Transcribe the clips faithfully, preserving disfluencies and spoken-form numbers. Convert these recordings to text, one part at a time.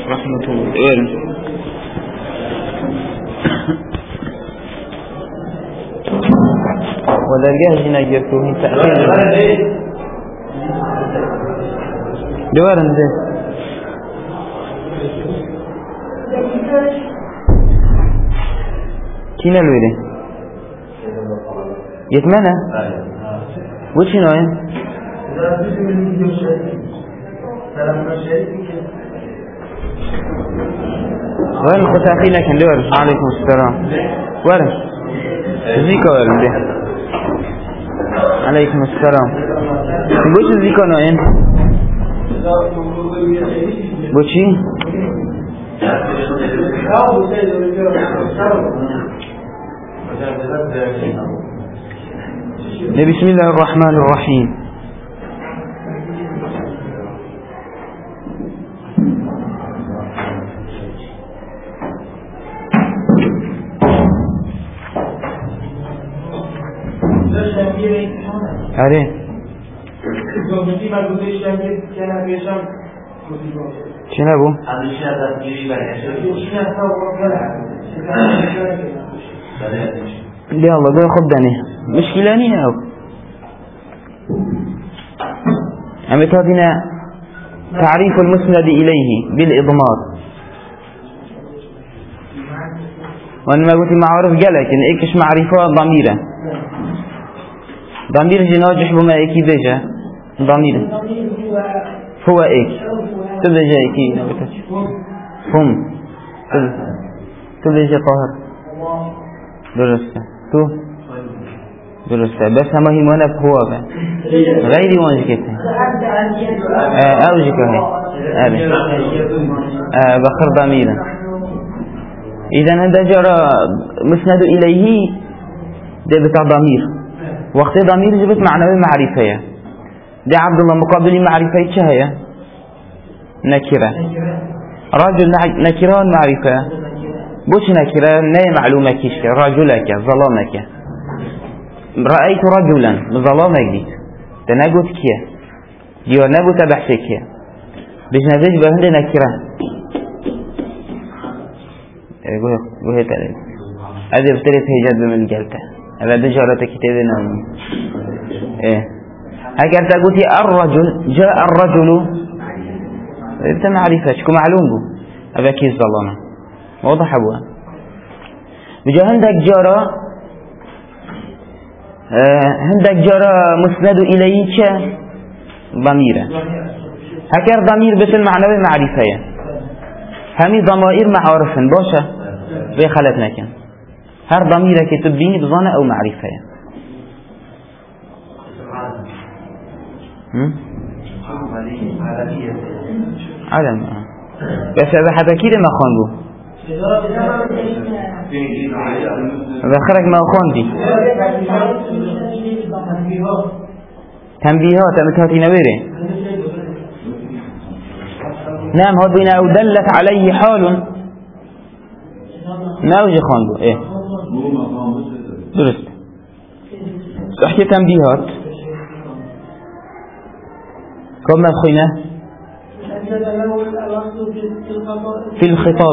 ورحمة الله. ودرجه هنا جرتوه تأثير دوارن ده كينا الويلي يتمنى وش نوعين وين خسافينا كان دور عليكم السلام وين زيكا وين ده عليكم السلام وش زيكا نوعين وشي بسم الله الرحمن الرحيم. أري شنو أبو؟ لا الله ده خدني مشكلة نية أو أم تهدينا تعريف المسند إليه بالإضمار وأنا ما قلت معارف جلك إن إيكش معرفة ضميرة ضمير جناجح بما إيكي بيجا ضمير هو إيك تبجا إيكي هم تبجا طاهر درسته تو درسته بس هم هي منا بخوابه غيري وانش كته أوجك هاي أبي بخر ضميرا إذا هذا جرى مسند إليه ده بتاع ضمير وقت ضمير جبت معنوي معرفة ده عبد الله مقابل معرفة شهية نكرة رجل نكرة معرفة بوش نكرة لا معلومة كيشك رجلك ظلامك رأيت رجلا ظلامك دي تناقض كيا ديو نبو تبحث كيا بجنبيج بهند نكرة قوه قوه تلك هذه بطريقة هجاد من الجلتة هذا دجارة كتابنا ايه هكذا قلت الرجل جاء الرجل انت معرفة شكو معلوم بو هذا كيس ظلامه واضح أبوها بجا هندك جارة آه هندك جارة مسند إليه ضميرة هكذا ضمير بس المعنوي معرفة همي ضمائر معارف باشا بيخلتنا كان هر ضميرة كتبيني بظنة أو معرفة علم بس هذا حتى كده ما خانبو ذكرك ما خاندي تنبيهات متهاتي نويره نعم هاد بينا أو دلت عليه حال ناوجي خاندو ايه درست احكي تنبيهات كم أخينا في الخطاب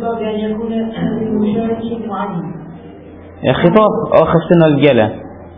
خطاب أخذنا الجلة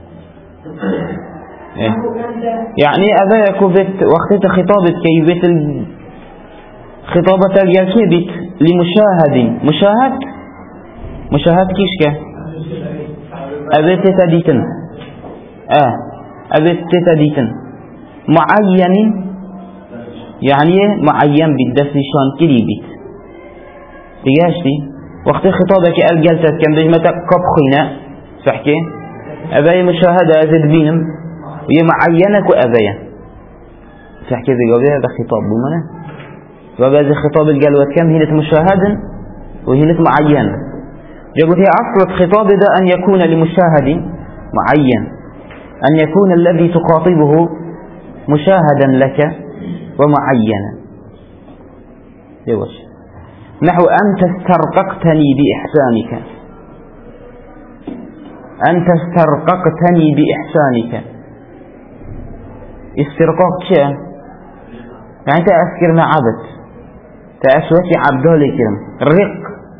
يعني أذاك بيت وقت خطابة كي بيت خطابة الجلة بيت لمشاهد مشاهد مشاهد كيشك أبيت تديتن آه أبيت تديتن معين يعني معين بالدفن شان كلي بيت بيجاشتي وقت خطابك الجلسة كان بجمتك كب خينا صحكي أبايا مشاهدة أزد بينم وهي معينك وأبايا صحكي بيقابلها هذا خطاب بمنا وبهذا خطاب الجلوة كم هي مشاهد وهي معين يقول هي أصل الخطاب ده أن يكون لمشاهد معين أن يكون الذي تخاطبه مشاهدا لك ومعينا يوش نحو أنت استرققتني بإحسانك أنت استرققتني بإحسانك استرقاق شيء يعني أنت أذكرنا عبد تأسوتي عبدالي كرم رق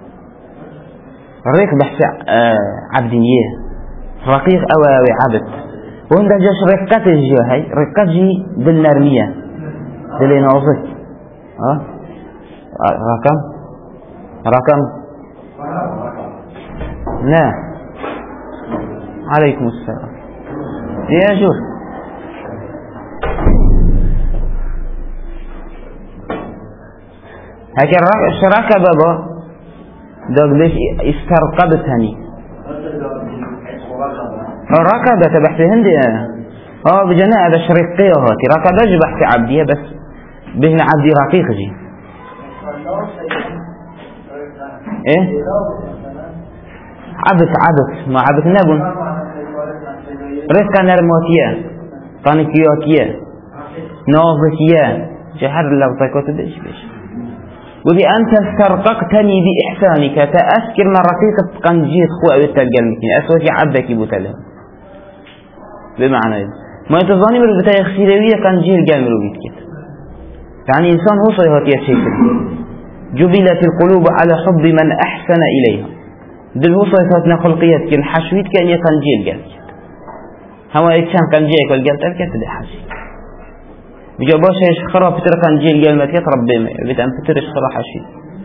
رق بحث آه عبدية رقيق أو عبد وهم ده جاش رقات الجي هاي رقات جي بالنرمية دلي نوصك اه رقم رقم لا عليكم السلام يا شوف هكذا شراكة بابا دوك ليش استرقبتني ركبة بحث هندي اه بجناء هذا شريقية هاتي ركبة بحث عبدية بس بهن عبدي رقيق جي ايه عبد عبد ما عبد نبون رزقا نرموتيا طانكيوتيا نوفسيا جهر لو طيكوت بيش بيش ودي أنت استرققتني بإحسانك تأسكر من رقيقة قنجيت خوة بالتلقى المكين أسوتي عبدك يبوتلها بمعنى إيه ما يتظاني من البتاية خسيروية قنجير قامروا بيتكت يعني إنسان هو صيهاتي الشيكل جبلت القلوب على حب من أحسن إليها دل هو صيهاتنا خلقية كن حشويت كأن يقنجير قامروا هوا إكشان قنجير قامروا تلك تدي حشي بجا باشا ايش خرا فترة كان جيل قال ما تيطرب بيمي بيت أن فترة ايش خرا حشي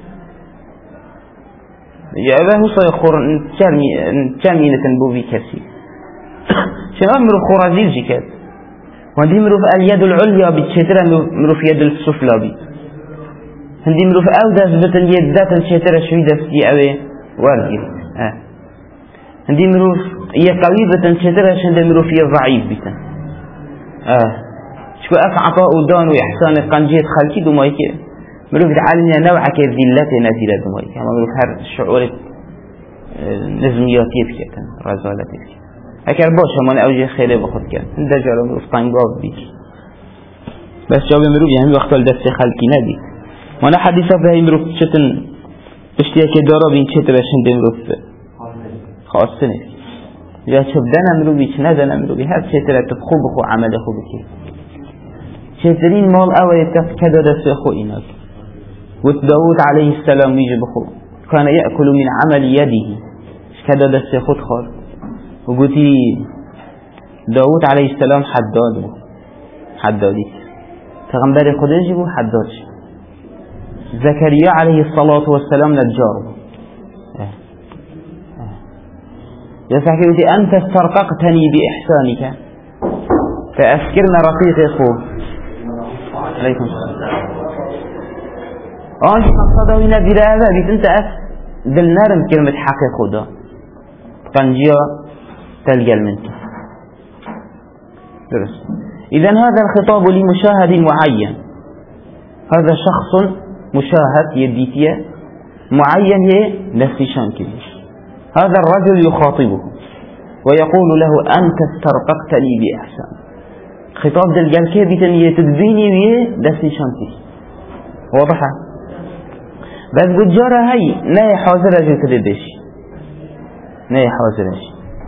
بجا أبا هو صيخور نتشامي نتنبو في كسي شنو أمرو خورازيل جي كات وهندي مرو في اليد العليا بتشترى مرو في يد السفلى بي هندي مرو في أوداس بتن يد ذات الشترى شوي داس دي أوي وارجي اه هندي مرو هي قوي بتن شترى شند مرو في ضعيف بتن اه شو أفعطاء ودان وإحسان قنجيت خلقي دمائك ملوك تعالنا نوعك الذلة نزيلة دمائك أما ملوك هر شعور نزمياتيت كتن رزالتيت كتن هكذا باشا من أوجه خيلي بخد كتن ده جعله ملوك طنقاف بيك بس جواب ملوك يعني وقت الدست خلقي نبي وانا حديثة بهاي ملوك شتن اشتياك دارا بين شتر عشان دي ملوك خاصة إذا شبدنا ملوك بيش ندنا ملوك هاد شتر تبخو بخو عمل خو بكي شترين مال أول يتف كذا دس أخو إناك وداود عليه السلام يجي بخو كان يأكل من عمل يده كذا دس أخو خال وقلتي داود عليه السلام حداد حدادي تغنبري خديجي بو حداد زكريا عليه الصلاة والسلام نجار يسحكي قلتي أنت استرققتني بإحسانك فأذكرنا رقيق أخو عليكم السلام آنش مقصده هنا برابة بيت انت أف دلنارم كلمة حقيق خدا قنجيا تلقى المنت درست إذن هذا الخطاب لمشاهد معين هذا شخص مشاهد يديتيا معين هي نفسيشان كبير هذا الرجل يخاطبه ويقول له أنت استرققتني بإحسان خطاب دل جالكي بتنية تدبيني ويه دستي شانتي واضحة بس قد جارة هاي ناي حاضرة جو تدبش ناي حاضرة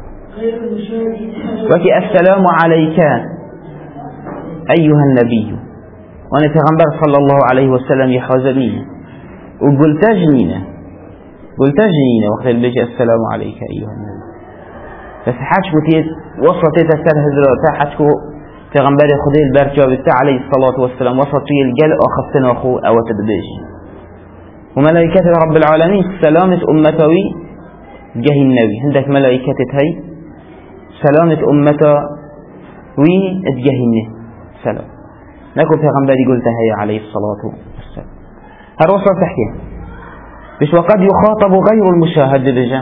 وكي السلام عليك أيها النبي وانا تغنبر صلى الله عليه وسلم يحاضرين وقلت جنينة قلت جنينة وقت البيجي السلام عليك أيها النبي بس حاج متيت وصلت تسال هزرة حاجكو پیغمبر خدای البرجاوی علیه الصلاة والسلام وسط توی الجل آخفتن أخو أو تدبيش وملائكة رب العالمين سلامة أمتوي جه النبي عندك ملائكة هاي سلامة أمتوي جه النبي سلام لكن پیغمبر قلت هاي عليه الصلاة والسلام هل وصل تحكي بش وقد يخاطب غير المشاهد بجا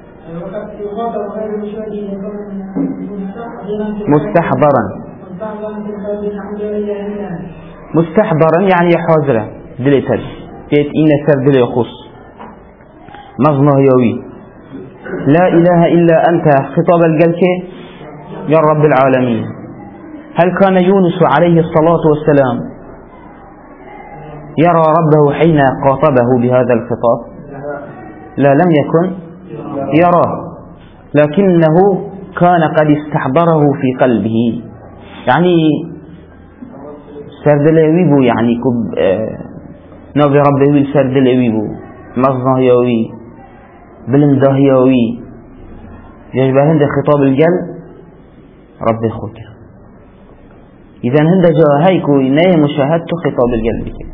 مستحضرا مستحضرا يعني حاضرا دليتر تيت إن سر دلي يخص مظنه يوي لا إله إلا أنت خطاب الجلك يا رب العالمين هل كان يونس عليه الصلاة والسلام يرى ربه حين قاطبه بهذا الخطاب؟ لا لم يكن يراه لكنه كان قد استحضره في قلبه يعني سردلوي بو يعني كب ناوی ربه وی سر دل اوی بو مظنهیاوی بلندهیاوی يجب هند خطاب الجل رب خوك إذا هند جاء هيكو إنه مشاهدته خطاب الجل بك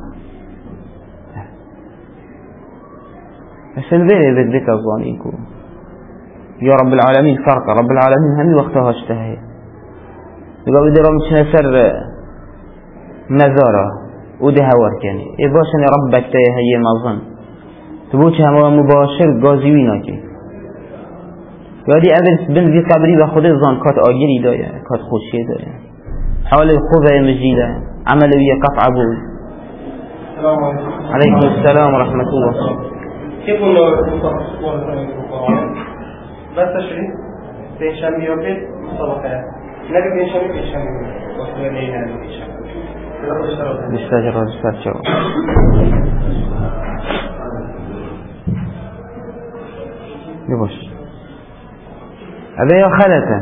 بس البيري ذك الظانيكو يا رب العالمين فرق رب العالمين هم وقتها اشتهي يقول بدي رمشنا سر مزارة وده وركني إباشني ربك تيه هي مظن تبوش هم مباشر قازويناكي یادی اول بن وی قبری و خود زان کات آگری داره کات خوشی داره حال خوبه مجیده عمل وی قطع بود. علیکم السلام و رحمت الله. كيف قلنا بس تشريف بيشام يوبيت صباحا نبي بيشام بيشام وصلنا لينا بيشام مستجر الفتشة يبوش أبا يا خالته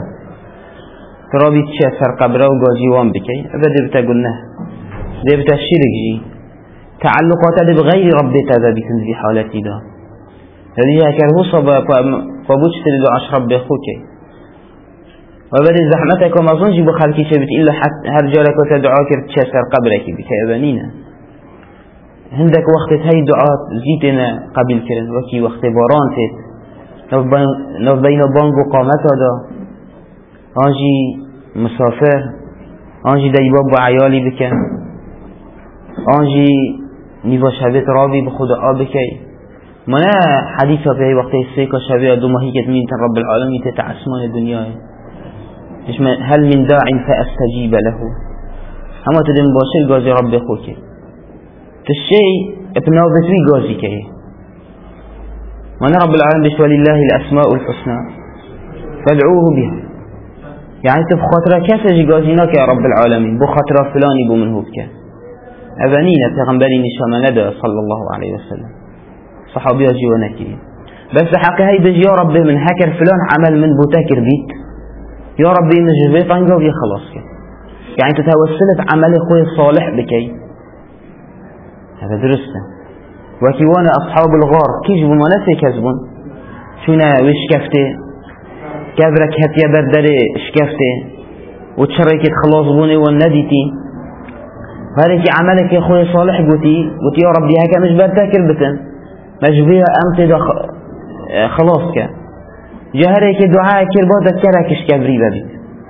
ترابي تشي سر قبره وقاجي وان بكي أبا دبتا قلنا دبتا الشرك جي تعلقات بغير ربي تذا بكم في حالتي دا هذه هكذا صبا فبوش تلدو عش ربي أخوك وبدأ زحمتك وما ظنجي بخالكي شبت إلا حتى هرجالك وتدعاك تشي سر قبرك بكي أبانينا عندك وقت هاي دعاء زيتنا قبل كرن وكي وقت باران تيت نف بين بانگ و قامت دا آنجی مسافر آنجی دیباب با عیالی بکن آنجی نیوا شبت رابی بخود آب بکی منا حدیثا به وقتی سیکا شبه دو ماهی که تمین رب العالمین تتع اسمان دنیای هل من داع فاستجیب له اما تدم باشر گازی رب خوکی تشی ابناو بتوی گازی که وانا رب العالمين بيش ولله الأسماء الحسنى فادعوه بها يعني تبخاطر كاسا جيغازيناك يا رب العالمين بخاطر فلاني بو منه بك أبانينا تغنبالي نشام ندى صلى الله عليه وسلم صحابي جيوانكي بس حق هاي بج يا رب من هكر فلان عمل من بوتاكر بيت يا ربي من جبيت عنقو يا خلاص يعني تتوسلت عمل اخوي الصالح بكي هذا درسته وكيوانا أصحاب الغار كيجبوا مناسي كذبون شونا وشكفته كبرك هتيا بردري شكفته وتشريك خلاص بوني والنديتي هذا عملك يا أخوي صالح قوتي قوتي يا ربي هكا مش برتاكر بتن مجبيها أمتد خلاص كا جهرك دعاء كربا ذكرك شكبري ببيت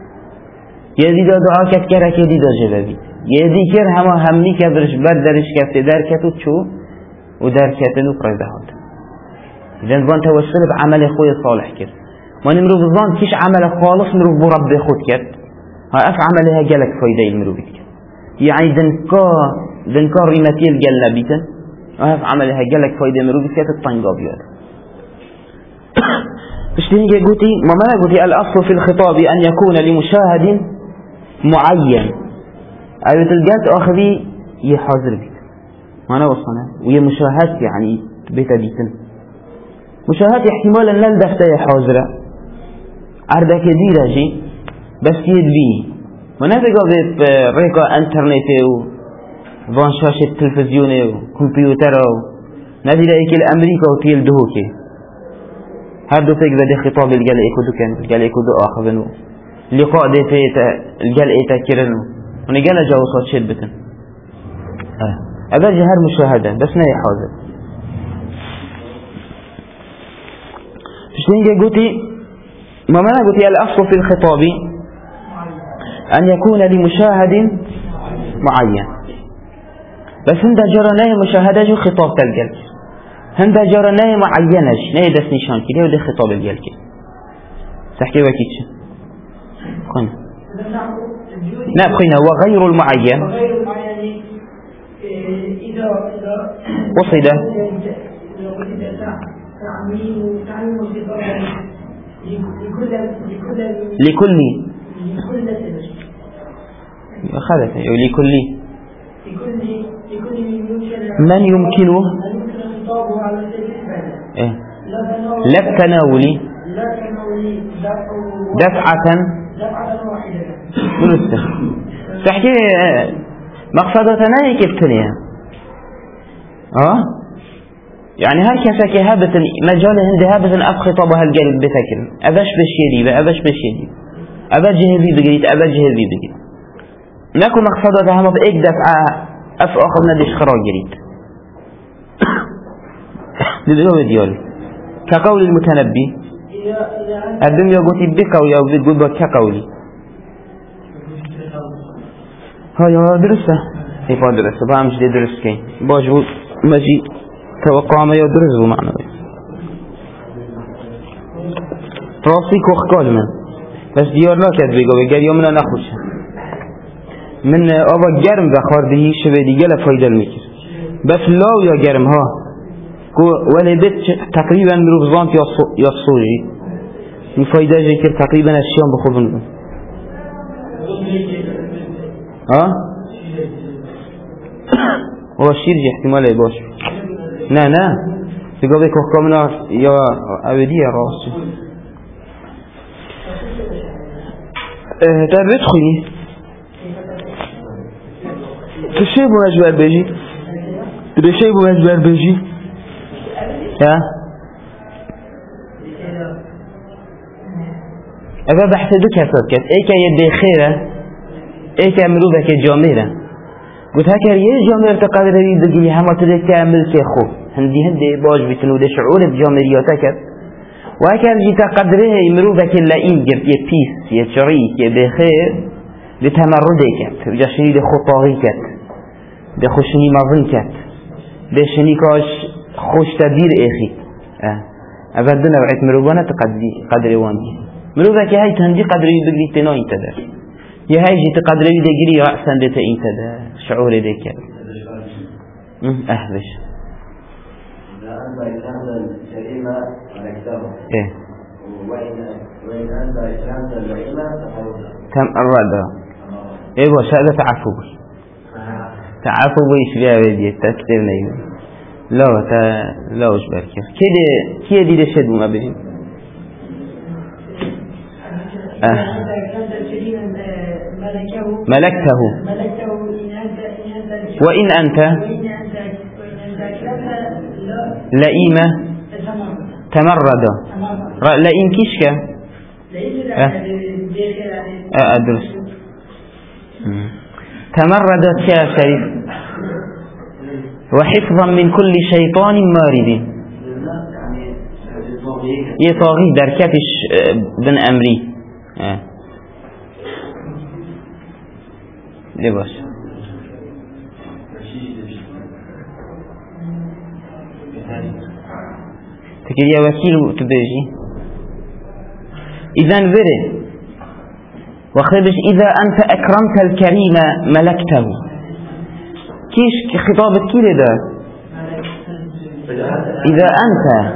يزيد دعاء كتكرك يزيد جبابيت يزيد كر هما همني كبرش بردرش كفته دركتو تشو ودار كاتنو فريده هذا إذا بان توسل بعمل أخوي صالح كر ما نمرو بظن كيش عمل خالص نمرو برب خود كر ها أف عملها جلك فايدة المرو بيت يعني دنكا دنكا ريمتيل جل بيتن ها أف عملها جلك فايدة مرو بيت الطنجاب ياد اشتهي قوتي ما ما قوتي الأصل في الخطاب أن يكون لمشاهد معين أيوة الجلد آخذي يحاضر بيت أنا وصلنا وهي مشاهدة يعني بيتا بيتن مشاهدة احتمالا لن دفتة حاضرة عردة كثيرة جي بس يدبيني ونفقه بريكا انترنت وفان شاشة تلفزيون وكمبيوتر نادي لأيك الأمريكا وتيل دهوكي هردو فيك بدي خطاب الجل ايكو دو كان الجل ايكو دو آخذنو لقاء دي فيتا الجل ايتا كيرنو ونقال جاوصات شد بتن اه هذا جهر مشاهدة بس نهي حاضر فشتين قلتي ما معنى قلتي الأصل في الخطاب أن يكون لمشاهد معين بس هند جرى نهي مشاهدة جو خطاب تلقل هند جرى نهي معينة نهي دس نشان كده وده خطاب الجل كده تحكي وكيتش قلنا نعم قلنا وغير المعين وصل لكل خلت لكل من يمكنه لا التناول دفعة درسته تحكي مقصدتنا هيك بتنيا اه يعني هر کسی که هبتن مجال هنده هبتن اف خطابه هالقلب بتكن ابش بشيري و ابش بشيري ابا جهبي بگرید ابا جهبي بگرید نکو مقصده ده همه با ایک دفعه اف آخر ندش خرا گرید لذلك ديالي كقول المتنبي الدنيا قلت بك ويا بتقول بك كقولي هاي هو درسه ايه فا درسه با همش دي درس كين باش بو مجي توقع ما يدرس بو معنى راسي كوخكال من بس ديار لا كد بيقو بيقال يومنا نخوش من آبا گرم بخار دهی شبه دیگه لفایده میکر بس لاو یا گرم ها ولی بيت تقريبا مروفزانت يا صوجي مفايدة جيكر تقريبا الشيام بخوبن ها هو الشيرجي احتمال يباش نا نا تقابل كوكامنا يا أبدية راسي اه در بيت خويني تشيبو مجبر بيجي تشيبو مجبر بيجي ها اگر بحث دو کسات کرد ایکا یه بخیره ایکا مروبه که جامعه قلت هكذا یه جامعه تقدر بگیری همه تده تعمل که خوب هندی هنده باش بیتنو ده شعور جامعیاتا کرد و هكذا جی تقدره مروبه که لئیم گرد یه پیس یه چریک یه بخیر ده تمرده کرد جا شنی ده خطاغی کرد ده خوشنی مظن کرد ده شنی کاش خوش تدبیر اخی اول دو نوعیت مروبانه قدر وانگی مروبه که هی تندی قدری بگری تنا این تده یه هی جی تقدری بگری رأسا دیتا این تده شعور دیکر اهلش أنت إسلامت الجريمة ملكته إيه وإن أنت إسلامت اللئيمة تم الرد إيه باش هذا تعفو تعفو بيش بيها بدي تكتير نيم لا تا لا وش بركة كده كده دي دشد ما بين آه ملكته وإن أنت لئيمة تمرد لئيم كيشك آه آه أدرس تمردت يا شريف وحفظا من كل شيطان مارد يطاغي دركتش بن أمري آه. لباس تكيد يا وكيل تبيجي إذن ذره وخبش إذا أنت أكرمت الكريم ملكته كيش خطابك كيف ده إذا أنت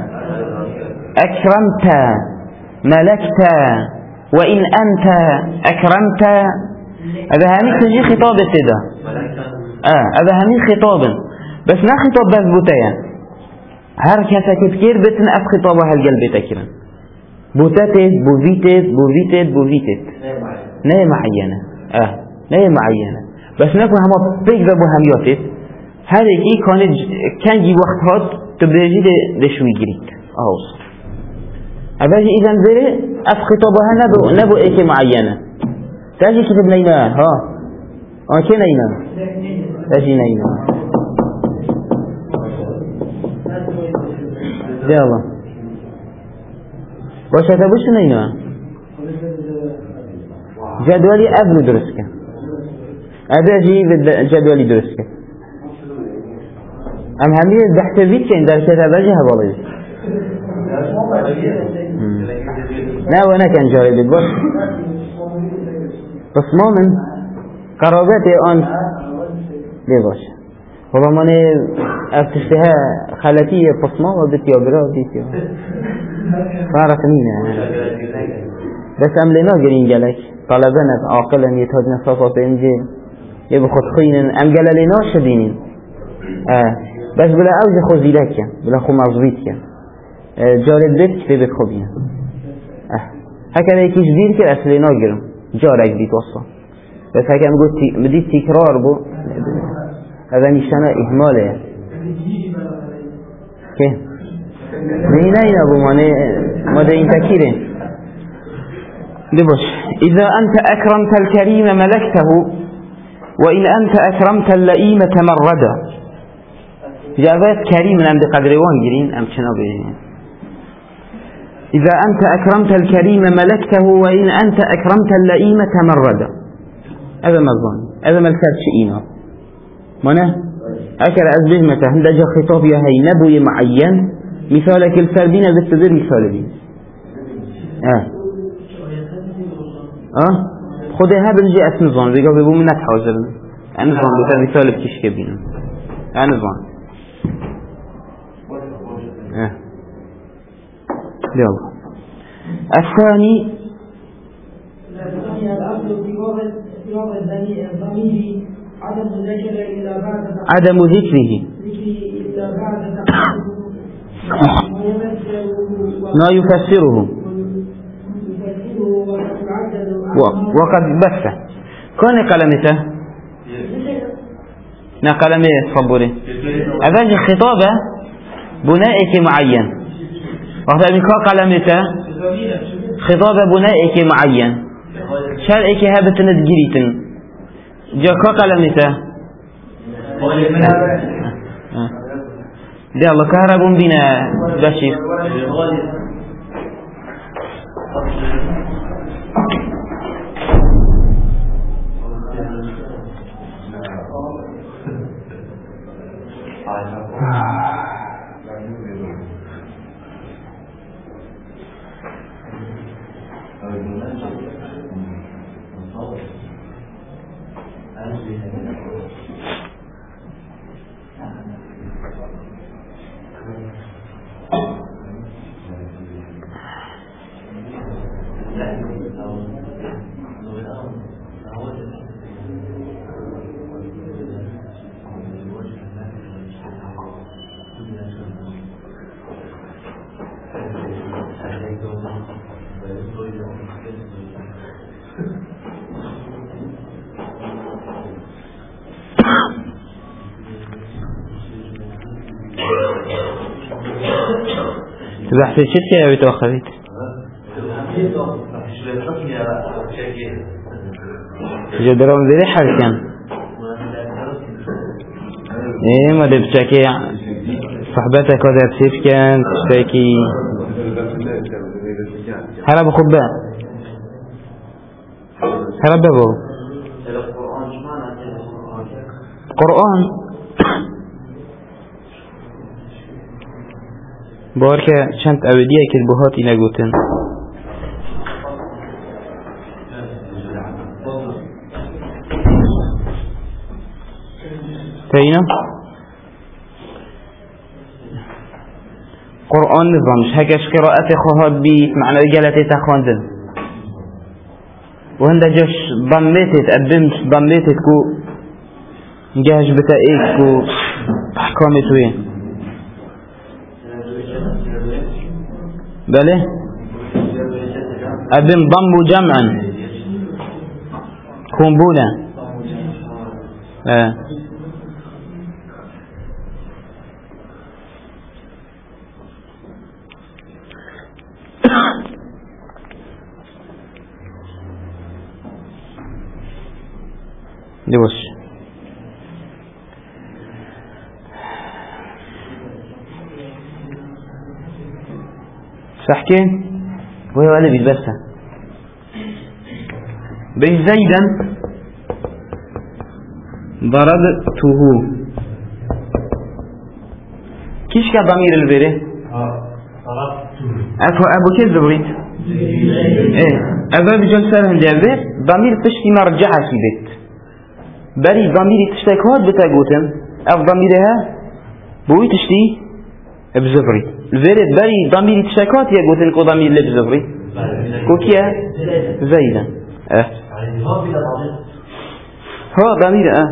أكرمت ملكت وإن أنت أكرمت هذا همي تجي خطابك ده آه هذا همي خطاب بس نا خطاب بس بوتايا هر کسی که بکر بتن اف خطابه هالقلب تكرا بوتاتت بوفيتت بوفيتت بوفيتت نه معينة اه نه معينة بس نكو هما بيك بابو همياتت هر ايكي كانت كنجي وقت هات تبريجي دشوي جريت اوص اباجي اذن ذره اف خطابها نبو نبو ايكي معينة تاجي كتب نينا ها اه كي نينا تاجي نينا يلا باشه تبوش نينا جدولي قبل درسك اباجي جدولي درسك ام همي بحث بيت كان در كتاب اجي هبالي لا وانا كان جاري بس بس مؤمن قرابتي ان ليه باشه والله ماني افتشتها خالتي بصمة وبدتي وبرا بديتي فارق مين بس املنا قرين جالك طلبنا عاقلا يتهجنا صفات انجيل يبخد خينا ام قال لنا شدينين اه بس بلا اوج خوزي لك بلا خو مظبيت اه جارد بيت كتبت خوبيا اه هكذا يكيش دير كده اسلنا قرم جارك بيت وصا بس هكذا مديت تكرار بو هذا نشانه إهماله كيف نينا أبو ماني ماذا ينتكيرين دبش إذا أنت أكرمت الكريم ملكته وإن أنت أكرمت اللئيم تمردا جابت كريم عند قدر وانجرين أم شنو بيجين إذا أنت أكرمت الكريم ملكته وإن أنت أكرمت اللئيم تمردا هذا مظن هذا ملكات شئينا منه أكر أزبه متى هندجا خطاب يا هي نبوي معين مثالك الفردين بالتدير مثال بي آه آه خده هذا الجي أسنظان بيقول بيبو منك حاضر أنظان بيتا مثال بتشكي بينا أنظان آه يلا الثاني عدم ذكره ما يفسره وقد بث كون قلمته نا قلمه صبوري أفاج خطابة بنائك معين وقت أبنك قلمته خطابة بنائك معين شرعك هابة ندجريتن جاكا قلمته دي الله كهرب بنا بشير بحث الشركة يا بتوخذت جدرهم ذي حال كان ايه ما دي بتشاكي صحبتك وذا بسيف كان تشتاكي هلا بخبا هلا بابو قرآن بارکه چند اودیه که بهاتی نگوتن تاینا قرآن نظامش هکش قراءت خواهد بیت معنی جلتی تخواندن و هنده جاش ضمیتت ادمش ضمیتت کو جهش بتائیک کو احکامتوی بله ابن ضم جمعا كنبولا اه دوش صحكي وهي ولا بيتبسها بي زيدا ضربته كيش كا ضمير البيري اكو ابو كيف زبريت ايه ابو بجل سالهم جابر ضمير تشتي مرجعها في بيت بري ضمير تشتاكوات بتاقوتم اف ضميرها بوي تشتي بزبري الفيرد بري ضمير تشاكات يقول لك ضمير لبزبري كوكيا زيدا اه هو ضمير اه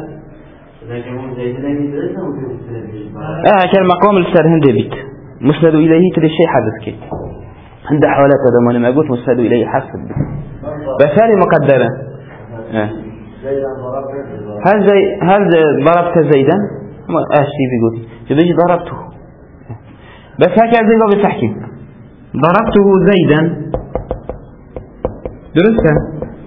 اه كان مقام السر هندي بيت مسند اليه تري شيء حدث كي عند حوالات هذا ما لما قلت مسند اليه حسب بسالي مقدرة اه هل زي هل ضربت زيدا ما أشتي بيقولي تبيجي ضربته بس هكذا زي ما بتحكي ضربته زيدا درسها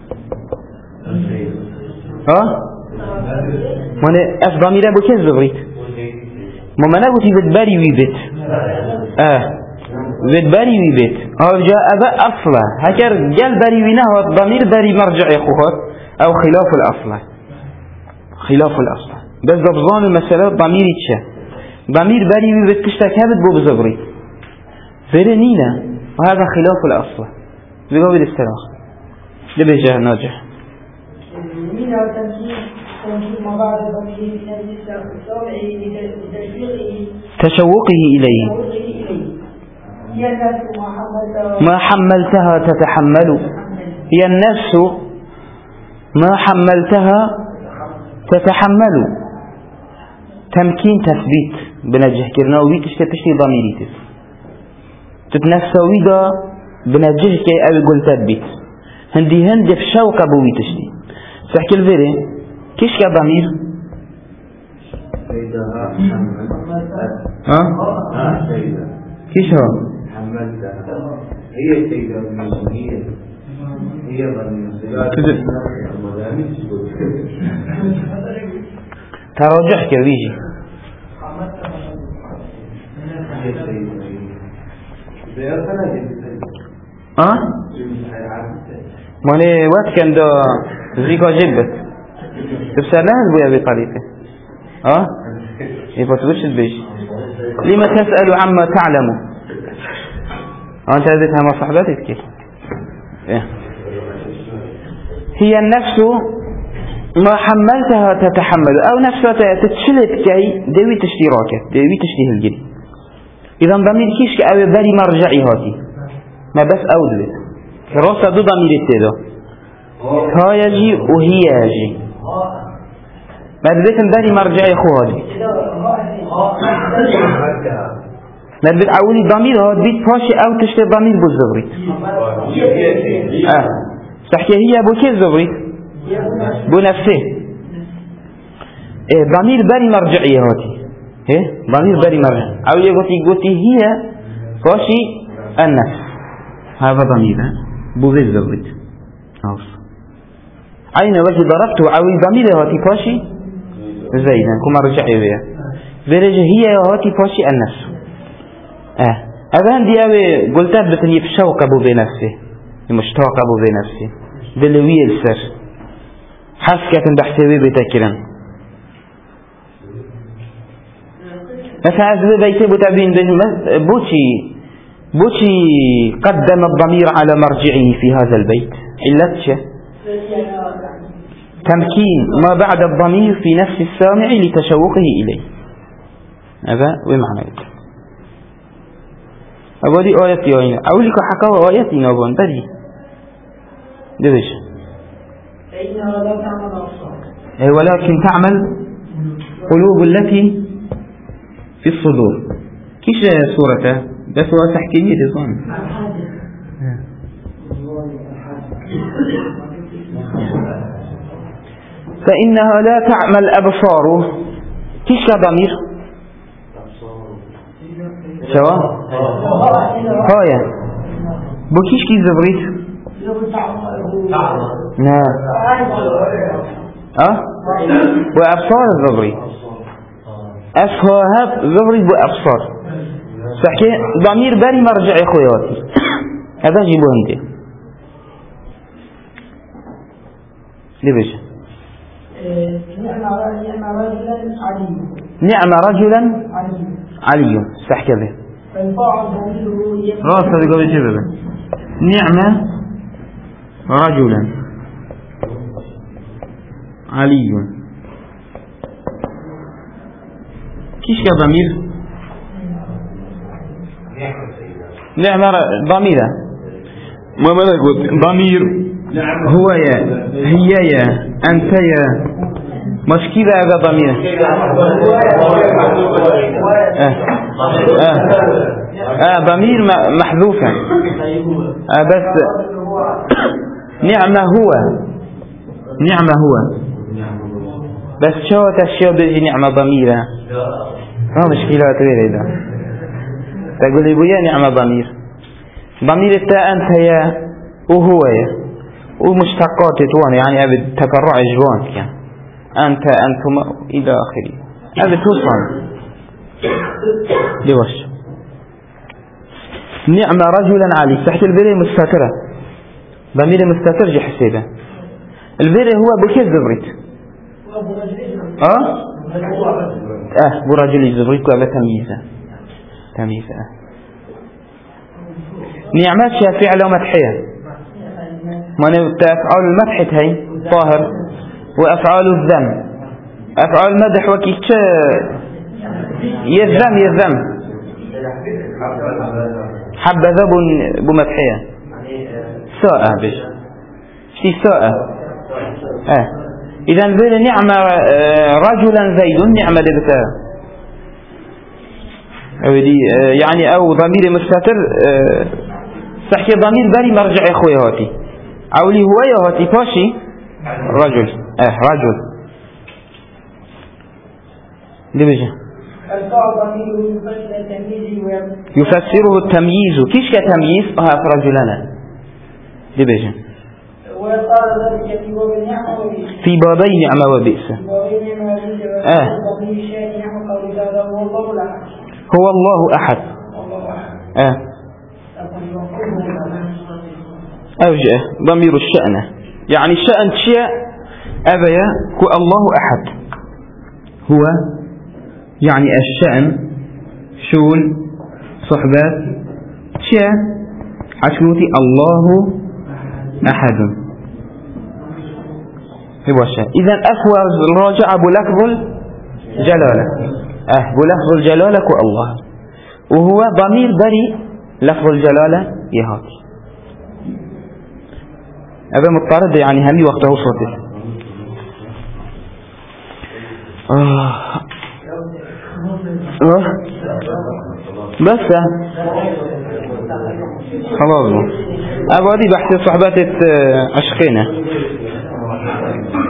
ها ما أنا أش ضميره بكيز بغريت ما ما نقولي بتباري ويبت آه بتباري ويبت أو جاء أبا أصلا هكذا جال باري وينه الضمير باري مرجع يخوات أو خلاف الأصل خلاف الأصل بس ضبطان المسألة ضمير يتشا ضمير باري ويبت كشتك هابت بو بزغري فرنينا وهذا خلاف الأصل بقابل السلاخ لبجاه ناجح مينا وتمكين تمكين ما بعد ضمير من السامع لتشويقه تشوقه إليه هي النفس ما حملتها ما حملتها تتحمل هي النفس ما حملتها تتحمل تمكين تثبيت بنجح كرنا ويكش كتشتي ضميريتس تتنفسوي دا بنجح كي أبي قل تثبيت هندي هند في شوق أبوي تشتي سحكي الفيري كيش كضمير سيدها حمل ها سيدة كيش هو حملتها هي سيدة هي هي ضمير كذب تراجع كويجي ها ماني وقت كان دا زيكا جبت تبسرناها بويا بطريقة ها يبقى تقولش البيش لما تسأل عما تعلم أنت هذه مع صحباتك كيف إيه؟ هي النفس ما حملتها تتحمل أو نفسها تتشلت كي دوي تشتراكه دوي تشتيه الجري إذا ضمير كيش كأوي باري مرجعي هاتي ما بس أودلت راسة دو ضمير التدو ها يجي وهي يجي ما بديت باري مرجعي خو هاتي ما بديت أولي ضمير هات بيت فاشي أو تشتي ضمير بالزغري آه تحكي هي أبو كيف زغري بنفسه إيه ضمير باري مرجعية هاتي إيه ضمير باري مرجع أو يقولي قلتي هي فاشي النفس هذا ضمير بوذي الزغري أين وجه ضربته أو ضمير هاتي فاشي زيدا كما رجعي بها برجع هي هاتي فاشي النفس اه هذا عندي أوي قلتها بتني في شوق أبو بنفسه مشتاق أبو بنفسه دلوية السر حسكة بحسابي بتكرا مثلا أزوي بيتي بتابين بوشي بوشي قدم الضمير على مرجعه في هذا البيت علتش تمكين ما بعد الضمير في نفس السامع لتشوقه إليه هذا ومعنى أقولي آياتي آينا أوليك حكاوة آياتي نابون بدي دبش فإنها لا تعمل أبصار ولكن تعمل قلوب التي في الصدور كيش سورته بس هو تحكيني رضوان فإنها لا تعمل أبصار كيش كضمير سوا هايا بكيش كي زبريت نعم أه وأبصار الزبري أفهاب زبري بأبصار سحكي ضمير باري مرجع خوياتي هذا جيبوه انت ليش نعم رجلا علي سحكي به راسه بقول جبه نعم رجلا علي كيش كضمير نعم ضميره ما ماذا قلت ضمير هو يا هي يا أنت يا مش كذا هذا ضمير آه. آه. آه ضمير محذوفا آه بس نعم هو نعم هو بس شو تشيو بيجي نعمة ضميرة ما مشكلة تريد ده تقول لي بويا نعمة ضمير ضمير التاء أنت يا وهو يا ومشتقات توان يعني أبد تكرع جوان يعني أنت أنتم إلى آخره أبد توصل لوش نعمة رجلا علي تحت البر مستترة ضمير مستتر جي حسيبه البر هو بكيف زبريت اه اه برجل زبريت وابا تمييزه تمييزه اه نعمات شافعة لو مدحية ما أفعال المدح هي طاهر وأفعال الذم أفعال المدح وكيش يذم يذم حبذا بمدحية ساء بش شي ساء اه إذا ذل نعمة رجلا زيد نعمة لبتا يعني أو ضمير مستتر صحيح ضمير بري مرجع إخوي هاتي أو لي هو هاتي باشي رجل اه رجل دي بجا يفسره التمييز كيش كتمييز اه رجلنا دي بجا في بابي نعمة وبئس اه هو الله أحد اه أوجه ضمير الشأن يعني الشأن شيء أبيا هو الله أحد هو يعني الشأن شول صحبات شيء حشوتي الله أحد إذا أفوى الراجع بلفظ الجلالة أه بلفظ الجلالة كو الله وهو ضمير بري لفظ الجلالة يهاتي أبا مضطرد يعني همي وقته صوته آه. آه. بس خلاص أبا دي بحث صحبات أشقينا